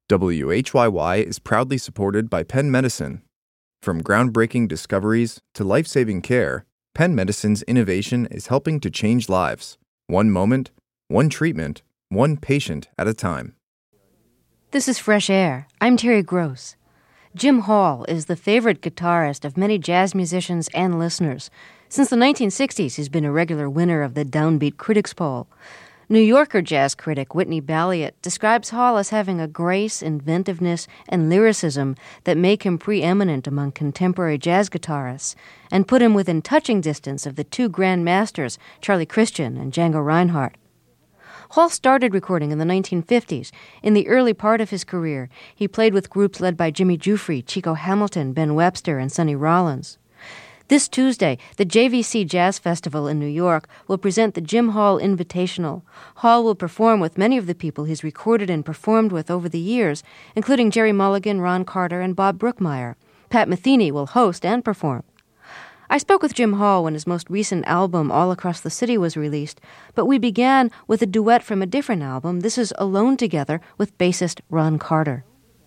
WHYY is proudly supported by Penn Medicine. From groundbreaking discoveries to life-saving care, Penn Medicine's innovation is helping to change lives. One moment, one treatment, one patient at a time. This is Fresh Air. I'm Terry Gross. Jim Hall is the favorite guitarist of many jazz musicians and listeners. Since the 1960s, he's been a regular winner of the Downbeat Critics Poll. New Yorker jazz critic Whitney Balliet describes Hall as having a grace, inventiveness, and lyricism that make him preeminent among contemporary jazz guitarists and put him within touching distance of the two grand masters, Charlie Christian and Django Reinhardt. Hall started recording in the 1950s. In the early part of his career, he played with groups led by Jimmy Giuffre, Chico Hamilton, Ben Webster, and Sonny Rollins. This Tuesday, the JVC Jazz Festival in New York will present the Jim Hall Invitational. Hall will perform with many of the people he's recorded and performed with over the years, including Jerry Mulligan, Ron Carter, and Bob Brookmeyer. Pat Metheny will host and perform. I spoke with Jim Hall when his most recent album, All Across the City, was released, but we began with a duet from a different album. This is Alone Together with bassist Ron Carter.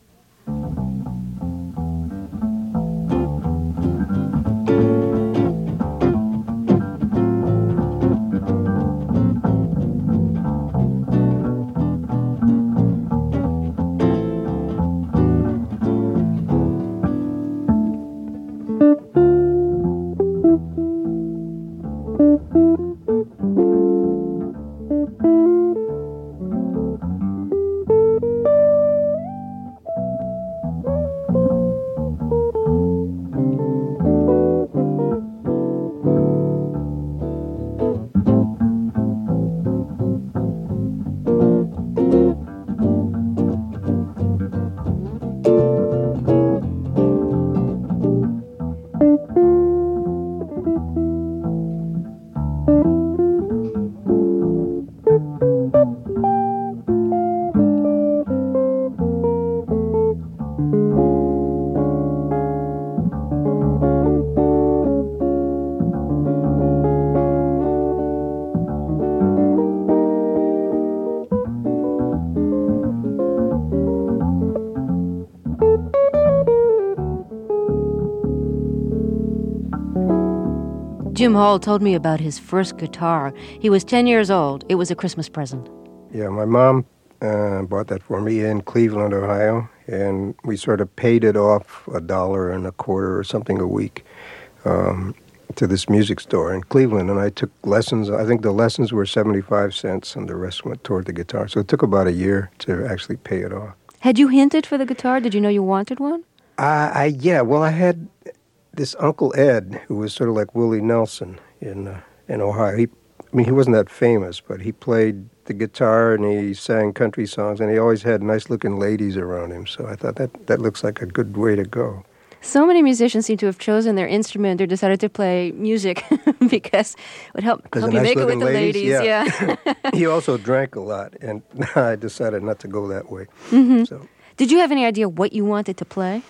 Jim Hall told me about his first guitar. He was 10 years old. It was a Christmas present. Yeah, my mom bought that for me in Cleveland, Ohio, and we sort of paid it off $1.25 or something a week to this music store in Cleveland, and I took lessons. I think the lessons were 75 cents, and the rest went toward the guitar. So it took about a year to actually pay it off. Had you hinted for the guitar? Did you know you wanted one? I had this Uncle Ed, who was sort of like Willie Nelson in Ohio. He wasn't that famous, but he played the guitar and he sang country songs, and he always had nice-looking ladies around him. So I thought that looks like a good way to go. So many musicians seem to have chosen their instrument or decided to play music because it would help you make it with the ladies. Yeah. He also drank a lot, and I decided not to go that way. Mm-hmm. So, did you have any idea what you wanted to play?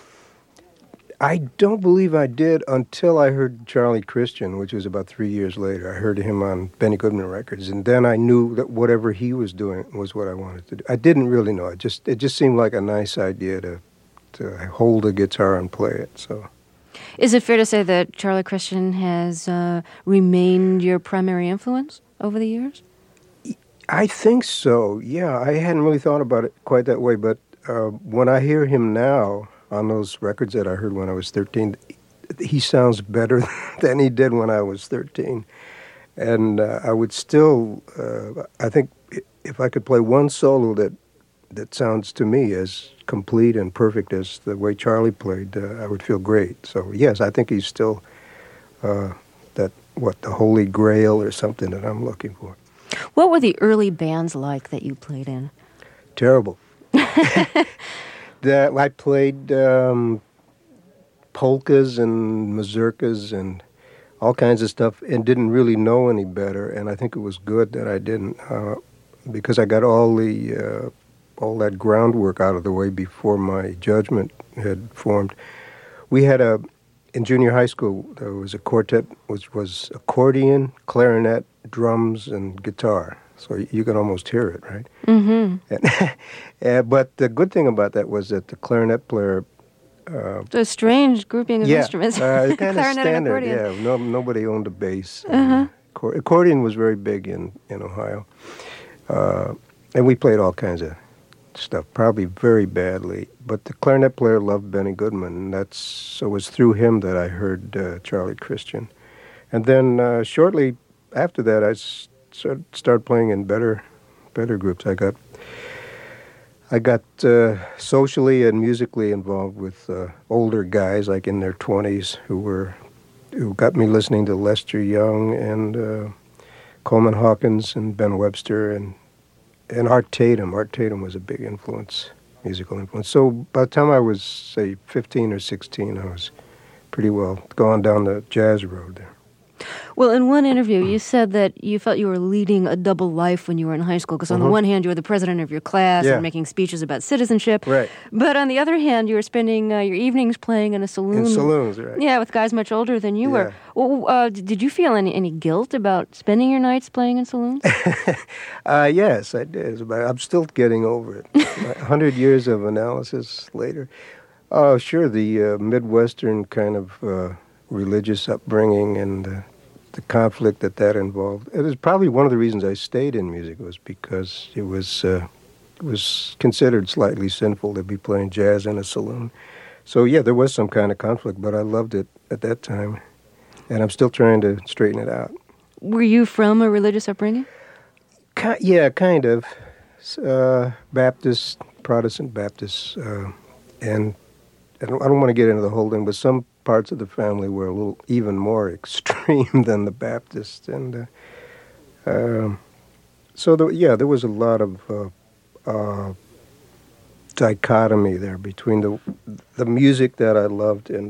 I don't believe I did until I heard Charlie Christian, which was about 3 years later. I heard him on Benny Goodman Records, and then I knew that whatever he was doing was what I wanted to do. I didn't really know. It just seemed like a nice idea to hold a guitar and play it. So, is it fair to say that Charlie Christian has remained your primary influence over the years? I think so. Yeah, I hadn't really thought about it quite that way, but when I hear him now on those records that I heard when I was 13, he sounds better than he did when I was 13. And I would still, I think if I could play one solo that sounds to me as complete and perfect as the way Charlie played, I would feel great. So yes, I think he's still the Holy Grail or something that I'm looking for. What were the early bands like that you played in? Terrible. I played polkas and mazurkas and all kinds of stuff and didn't really know any better. And I think it was good that I didn't because I got all that groundwork out of the way before my judgment had formed. We had in junior high school, there was a quartet which was accordion, clarinet, drums, and guitar. so you can almost hear it, right? Mm-hmm. But the good thing about that was that the clarinet player. A strange grouping of instruments. Kind of Clarinet standard. and accordion. Yeah, nobody owned a bass. Uh-huh. Accordion was very big in Ohio, and we played all kinds of stuff, probably very badly. But the clarinet player loved Benny Goodman, and so it was through him that I heard Charlie Christian. And then shortly after that, I started playing in better groups. I got socially and musically involved with older guys, like in their 20s, who got me listening to Lester Young and Coleman Hawkins and Ben Webster and Art Tatum. Art Tatum was a big influence, musical influence. So by the time I was, say, 15 or 16, I was pretty well gone down the jazz road there. Well, in one interview, you said that you felt you were leading a double life when you were in high school, because on the one hand, you were the president of your class and making speeches about citizenship. Right. But on the other hand, you were spending your evenings playing in a saloon. In saloons, right. Yeah, with guys much older than you were. Well, did you feel any guilt about spending your nights playing in saloons? Yes, I did. But I'm still getting over it. 100 years of analysis later. Oh, sure, the Midwestern kind of religious upbringing and the conflict that involved. It was probably one of the reasons I stayed in music, was because it was considered slightly sinful to be playing jazz in a saloon. So yeah, there was some kind of conflict, but I loved it at that time, and I'm still trying to straighten it out. Were you from a religious upbringing? Yeah, kind of. Baptist, Protestant Baptist, and I don't want to get into the whole thing, but some parts of the family were a little even more extreme than the Baptists, and so there was a lot of dichotomy there between the music that I loved and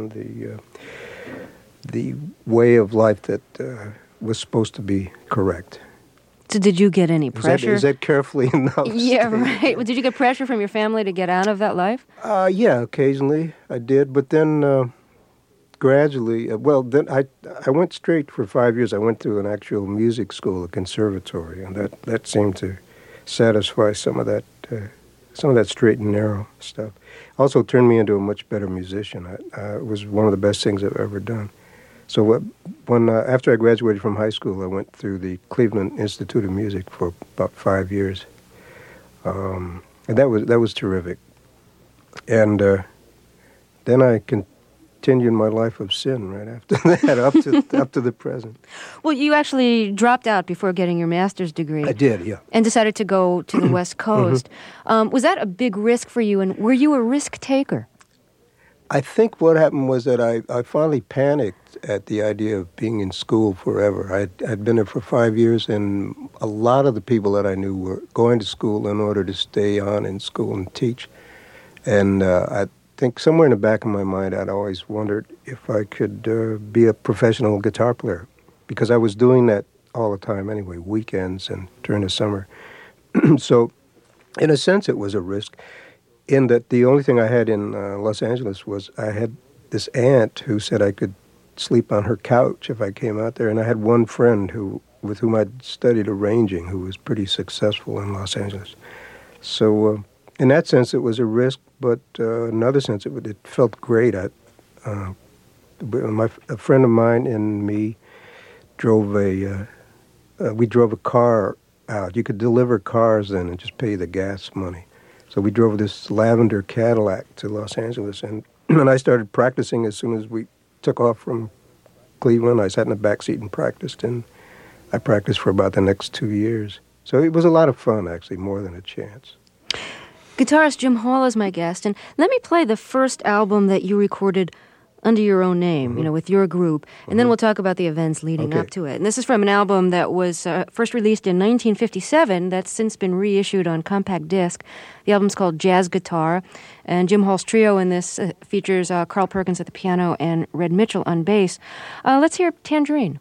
the way of life that was supposed to be correct. So did you get any pressure? Is that carefully enough? Yeah, right. Well, did you get pressure from your family to get out of that life? Yeah, occasionally I did, but then gradually, then I went straight for 5 years. I went to an actual music school, a conservatory, and that seemed to satisfy some of that straight and narrow stuff. Also turned me into a much better musician. It was one of the best things I've ever done. So after I graduated from high school, I went through the Cleveland Institute of Music for about 5 years, and that was terrific. And then I continued my life of sin right after that, up to the present. Well, you actually dropped out before getting your master's degree. I did, yeah. And decided to go to the West Coast. Was that a big risk for you, and were you a risk taker? I think what happened was that I finally panicked at the idea of being in school forever. I'd been there for 5 years, and a lot of the people that I knew were going to school in order to stay on in school and teach. And I think somewhere in the back of my mind, I'd always wondered if I could be a professional guitar player, because I was doing that all the time anyway, weekends and during the summer. So in a sense, it was a risk, in that the only thing I had in Los Angeles was I had this aunt who said I could sleep on her couch if I came out there, and I had one friend with whom I'd studied arranging who was pretty successful in Los Angeles. So in that sense, it was a risk, but in another sense, it felt great. A friend of mine and me drove a car out. You could deliver cars then and just pay the gas money. So we drove this lavender Cadillac to Los Angeles, and I started practicing as soon as we took off from Cleveland. I sat in the back seat and practiced, and I practiced for about the next 2 years. So it was a lot of fun, actually, more than a chance. Guitarist Jim Hall is my guest, and let me play the first album that you recorded under your own name, with your group, and then we'll talk about the events leading up to it. And this is from an album that was first released in 1957, that's since been reissued on compact disc. The album's called Jazz Guitar, and Jim Hall's trio in this features Carl Perkins at the piano and Red Mitchell on bass. Let's hear Tangerine.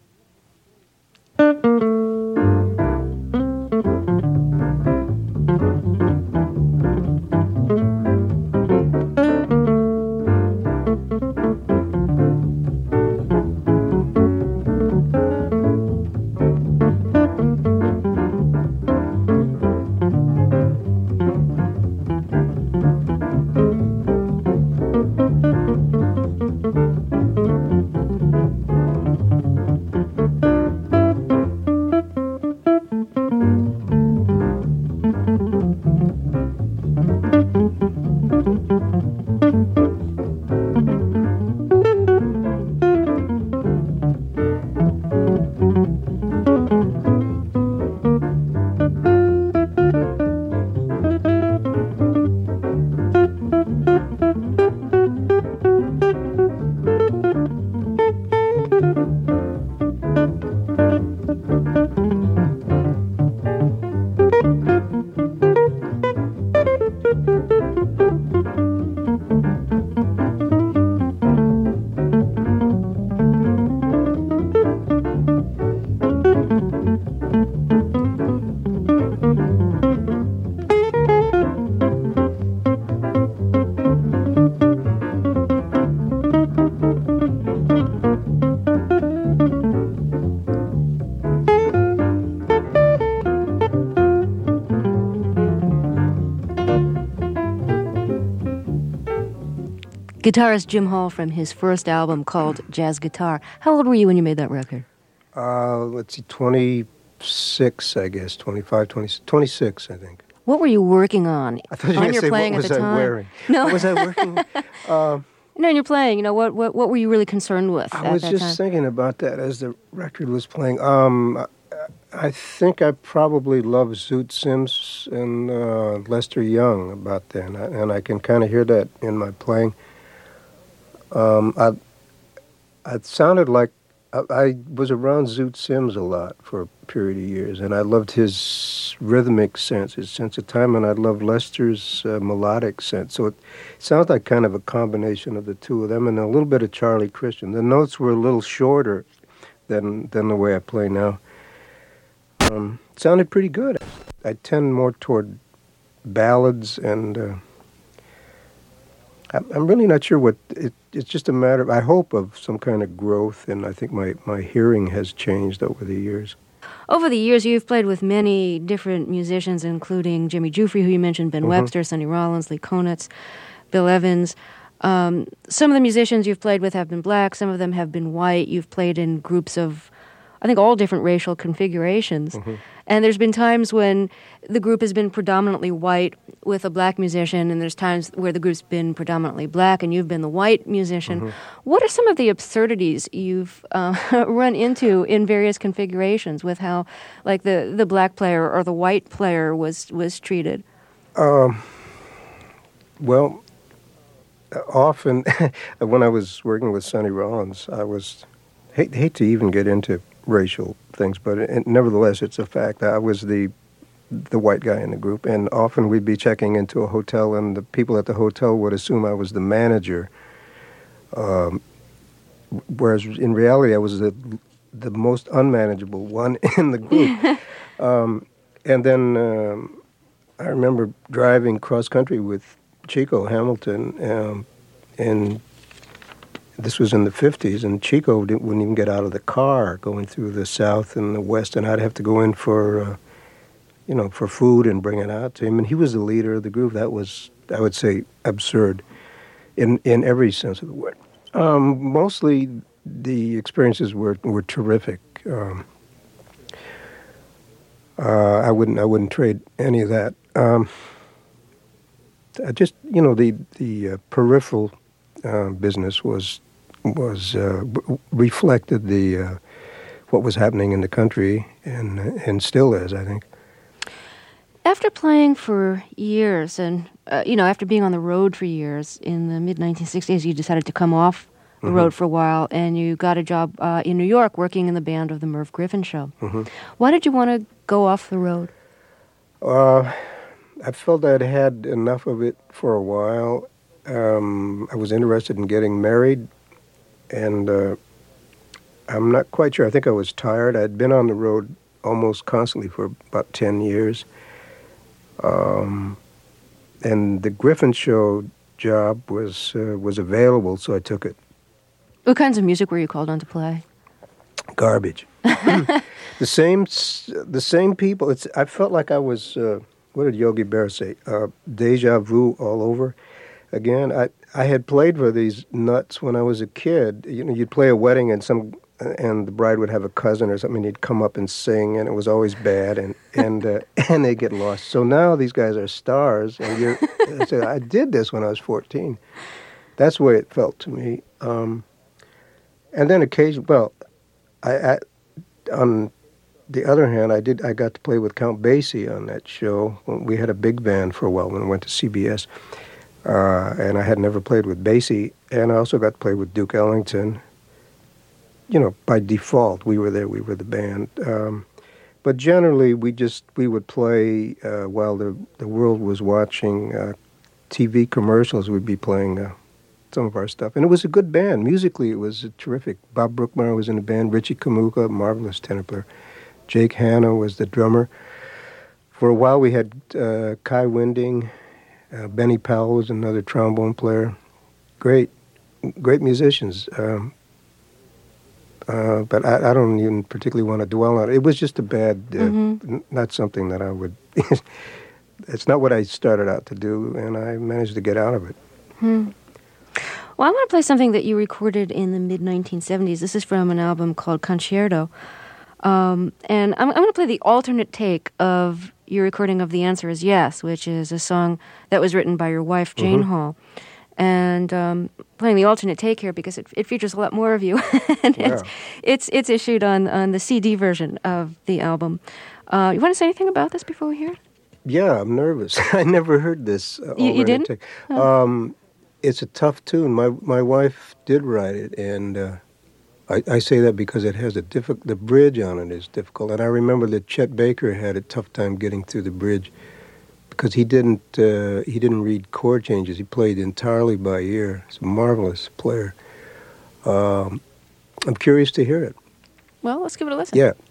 Guitarist Jim Hall from his first album called Jazz Guitar. How old were you when you made that record? Let's see, 26, I guess, 25, 26, I think. What were you working on? I thought you were going to say, what was I wearing? No. What was I working? No, you're playing. You know, what were you really concerned with I was just thinking about that as the record was playing. I think I probably loved Zoot Sims and Lester Young about then, and I can kind of hear that in my playing. It sounded like I was around Zoot Sims a lot for a period of years, and I loved his rhythmic sense, his sense of time, and I loved Lester's melodic sense. So it sounds like kind of a combination of the two of them, and a little bit of Charlie Christian. The notes were a little shorter than the way I play now. It sounded pretty good. I tend more toward ballads, and I'm really not sure what it's just a matter of, I hope, of some kind of growth, and I think my hearing has changed over the years. Over the years, you've played with many different musicians, including Jimmy Giuffre, who you mentioned, Ben Webster, Sonny Rollins, Lee Konitz, Bill Evans. Some of the musicians you've played with have been black, some of them have been white. You've played in groups of, I think, all different racial configurations. And there's been times when the group has been predominantly white with a black musician, and there's times where the group's been predominantly black and you've been the white musician. What are some of the absurdities you've run into in various configurations with how, like, the black player or the white player was treated? Well, often when I was working with Sonny Rollins, I was hate to even get into racial things, but nevertheless, it's a fact. I was the white guy in the group, and often we'd be checking into a hotel, and the people at the hotel would assume I was the manager, whereas in reality I was the most unmanageable one in the group. And then I remember driving cross country with Chico Hamilton, and this was in the 50s, and Chico wouldn't even get out of the car going through the South and the West, and I'd have to go in for food and bring it out to him. And he was the leader of the group. That was, I would say, absurd in every sense of the word. Mostly the experiences were terrific. I wouldn't trade any of that. Just, the peripheral business was reflected the what was happening in the country, and still is, I think. After playing for years, and after being on the road for years, in the mid-1960s, you decided to come off the road for a while, and you got a job in New York working in the band of the Merv Griffin Show. Why did you want to go off the road? I felt I'd had enough of it for a while. I was interested in getting married, and I'm not quite sure. I think I was tired. I'd been on the road almost constantly for about 10 years. And the Griffin Show job was available, so I took it. What kinds of music were you called on to play? Garbage. The same people. I felt like I was, what did Yogi Berra say? Deja vu all over again. I had played for these nuts when I was a kid. You'd play a wedding and the bride would have a cousin or something, and he'd come up and sing, and it was always bad, and they get lost. So now these guys are stars, and I did this when I was 14. That's the way it felt to me. And then occasionally, on the other hand, I got to play with Count Basie on that show. We had a big band for a while when I went to CBS, and I had never played with Basie, and I also got to play with Duke Ellington. By default, we were there, we were the band. But generally, we would play while the world was watching TV commercials. We'd be playing some of our stuff. And it was a good band. Musically, it was terrific. Bob Brookmeyer was in the band. Richie Kamuka, marvelous tenor player. Jake Hanna was the drummer. For a while, we had Kai Winding. Benny Powell was another trombone player. Great musicians. But I don't even particularly want to dwell on it. It was just a bad, not something that I would, it's not what I started out to do, and I managed to get out of it. Well, Well, I want to play something that you recorded in the mid-1970s. This is from an album called Concerto. And I'm going to play the alternate take of your recording of The Answer is Yes, which is a song that was written by your wife, Jane Hall. And playing the alternate take here because it features a lot more of you. And it's issued on the CD version of the album. You want to say anything about this before we hear it? Yeah, I'm nervous. I never heard this. You didn't? Take. It's a tough tune. My wife did write it, and I say that because it has the bridge on it is difficult. And I remember that Chet Baker had a tough time getting through the bridge because he didn't read chord changes. He played entirely by ear. He's a marvelous player. I'm curious to hear it. Well, let's give it a listen. Yeah.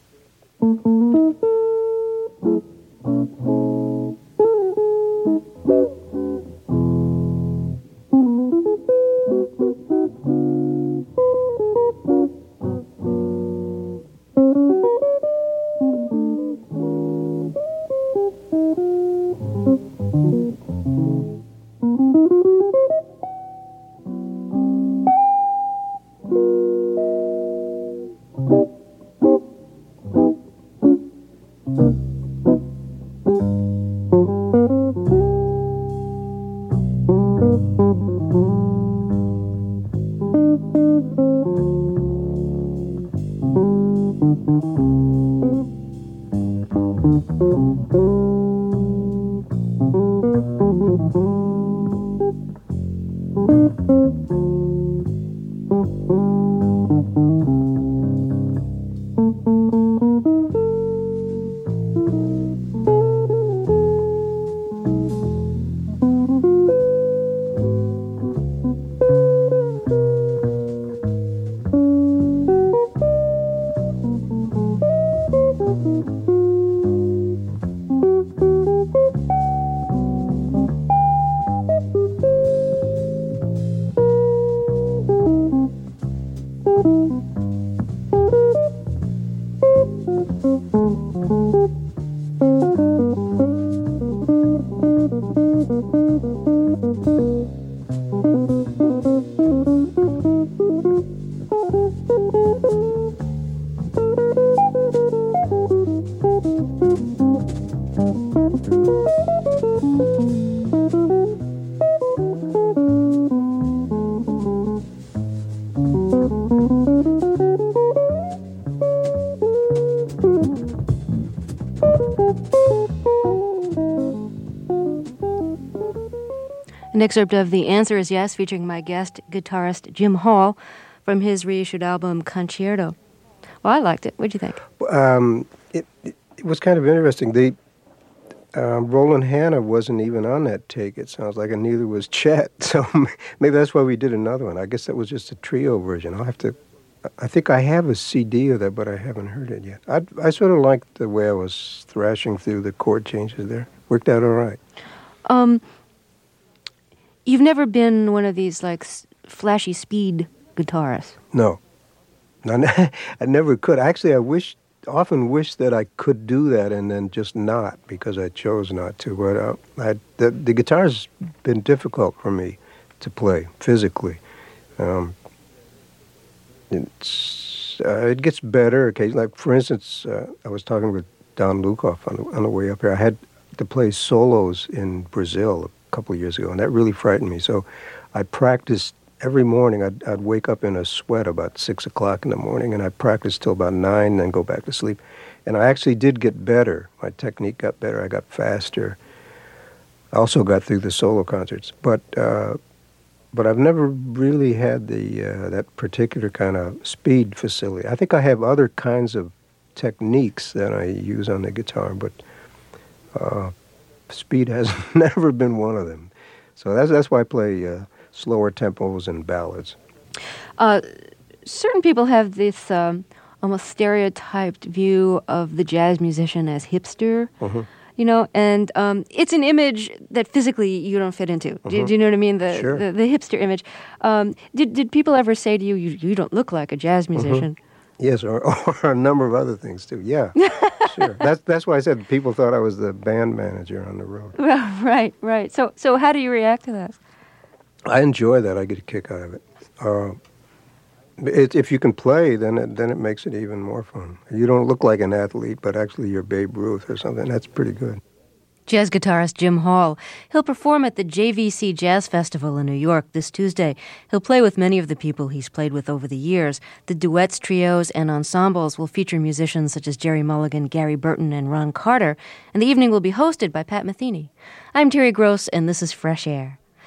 An excerpt of The Answer is Yes, featuring my guest, guitarist Jim Hall, from his reissued album, Concerto. Well, I liked it. What'd you think? It was kind of interesting. Roland Hanna wasn't even on that take, it sounds like, and neither was Chet. So maybe that's why we did another one. I guess that was just a trio version. I think I have a CD of that, but I haven't heard it yet. I sort of liked the way I was thrashing through the chord changes there. Worked out all right. You've never been one of these, flashy speed guitarists? No. I never could. Actually, often wish that I could do that and then just not, because I chose not to. But the guitar's been difficult for me to play physically. It gets better occasionally. Like, for instance, I was talking with Don Lukoff on the way up here. I had to play solos in Brazil a couple of years ago, and that really frightened me. So I practiced every morning. I'd wake up in a sweat about 6 o'clock in the morning, and I'd practice till about 9, and then go back to sleep. And I actually did get better. My technique got better. I got faster. I also got through the solo concerts. But I've never really had that particular kind of speed facility. I think I have other kinds of techniques that I use on the guitar, but speed has never been one of them. So that's why I play slower tempos and ballads. Certain people have this almost stereotyped view of the jazz musician as hipster. And it's an image that physically you don't fit into. Do you know what I mean? Sure. The hipster image. Did people ever say to you, you don't look like a jazz musician? Yes, or a number of other things too. Yeah, sure. That's why I said people thought I was the band manager on the road. Well, right. So how do you react to that? I enjoy that. I get a kick out of it. If you can play, then it makes it even more fun. You don't look like an athlete, but actually you're Babe Ruth or something. That's pretty good. Jazz guitarist Jim Hall. He'll perform at the JVC Jazz Festival in New York this Tuesday. He'll play with many of the people he's played with over the years. The duets, trios, and ensembles will feature musicians such as Jerry Mulligan, Gary Burton, and Ron Carter, and the evening will be hosted by Pat Metheny. I'm Terry Gross, and this is Fresh Air.